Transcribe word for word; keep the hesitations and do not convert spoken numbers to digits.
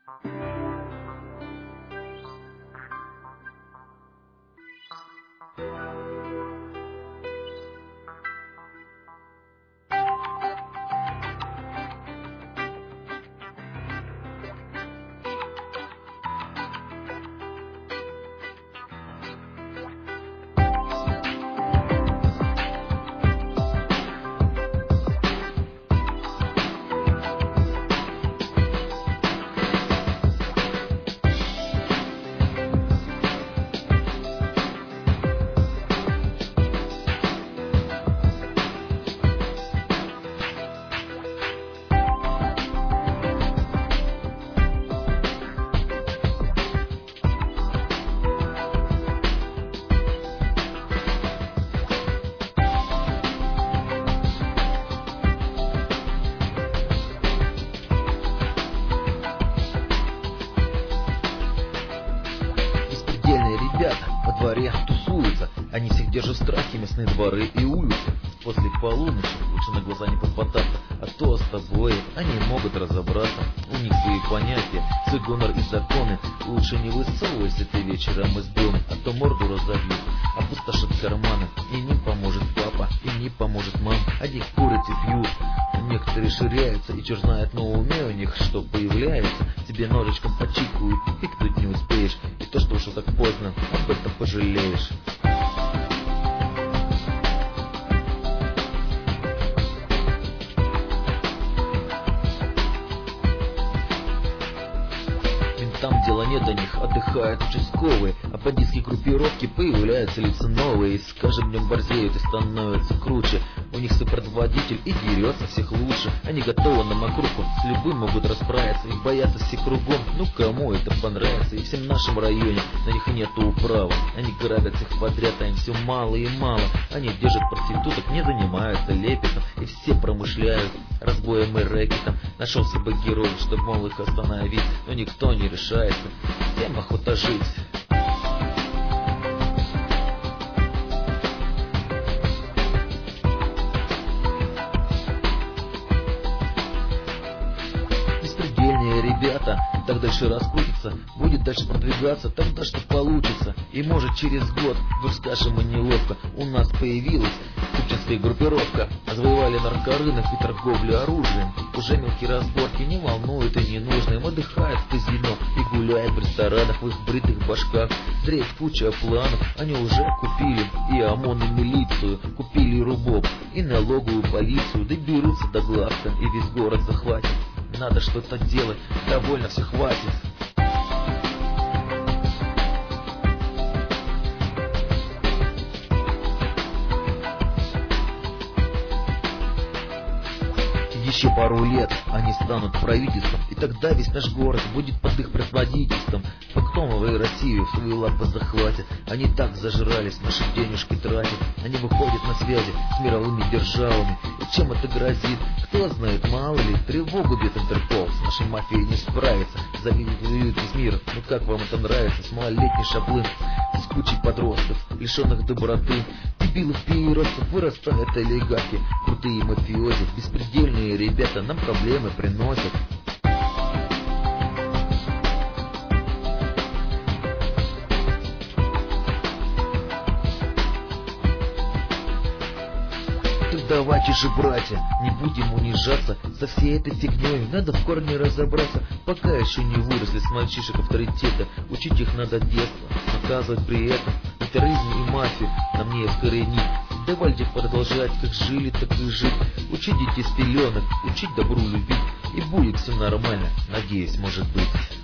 Во дворе тусуются, они всех держат в страхе, местные дворы и улицы. После полуночи лучше на глаза не попадаться, а то с тобой они могут разобраться. У них свои понятия, свой гонор и законы. Лучше не высовывайся ты вечером из дома, а то морду разобьют, опустошат карманы. И не поможет папа, и не поможет мама, одни курят и пьют. Некоторые ширяются, и черт знает на уме у них что появляется. Тебе ножичком почикают, пикнуть не успеешь, и то, что уж так поздно, об этом пожалеешь. Там дела нет до них, отдыхают участковые, а бандитские группировки появляются лица новые. И с каждым днем борзеют и становятся круче. У них сопроводитель и дерется всех лучше. Они готовы на мокруху, с любым могут расправиться. Их боятся все кругом, ну кому это понравится? И всем в нашем районе на них нету управы. Они грабят всех подряд, а им все мало и мало. Они держат проституток, не занимаются лепетом, и все промышляют разбоем и рэкетом. Нашелся бы герой, чтобы мол их остановить, но никто не решается. Всем охота жить. Беспредельные ребята, так дальше раскрутится, будет дальше продвигаться, тогда что получится. И может через год, вдруг скажем и неловко, у нас появилась купчинская группировка. Завоевали наркорынок и торговлю оружием. Уже мелкие разборки не волнуют и не нужны. Им отдыхают в казино и гуляют в ресторанах в их бритых башках. Зреет куча планов, они уже купили и ОМОН, и милицию, купили и РУБОП, и налоговую полицию. Доберутся до Глазка и весь город захватят. Надо что-то делать, довольно все хватит. Еще пару лет они станут правительством, и тогда весь наш город будет под их предводительством. Потом в Россию в свои лапы захватят. Они так зажрались, наши денежки тратят. Они выходят на связи с мировыми державами. И чем это грозит? Кто знает, мало ли. Тревогу бьет Интерпол, с нашей мафией не справится. Завидуют весь мир, ну как вам это нравится? С малолетний шаблын, с кучей подростков, лишенных доброты. Дебилов переростков вырастают олигархи, крутые мафиози, беспредельные ребята нам проблемы приносят. Давайте же, братья, не будем унижаться. Со всей этой фигней надо в корне разобраться. Пока еще не выросли с мальчишек авторитета. Учить их надо детства, наказывать при этом и терроризм, и мафию нам не искоренить. Давайте продолжать, как жили, так и жить. Учить детей с пеленок, учить добру любить. И будет все нормально, надеюсь, может быть.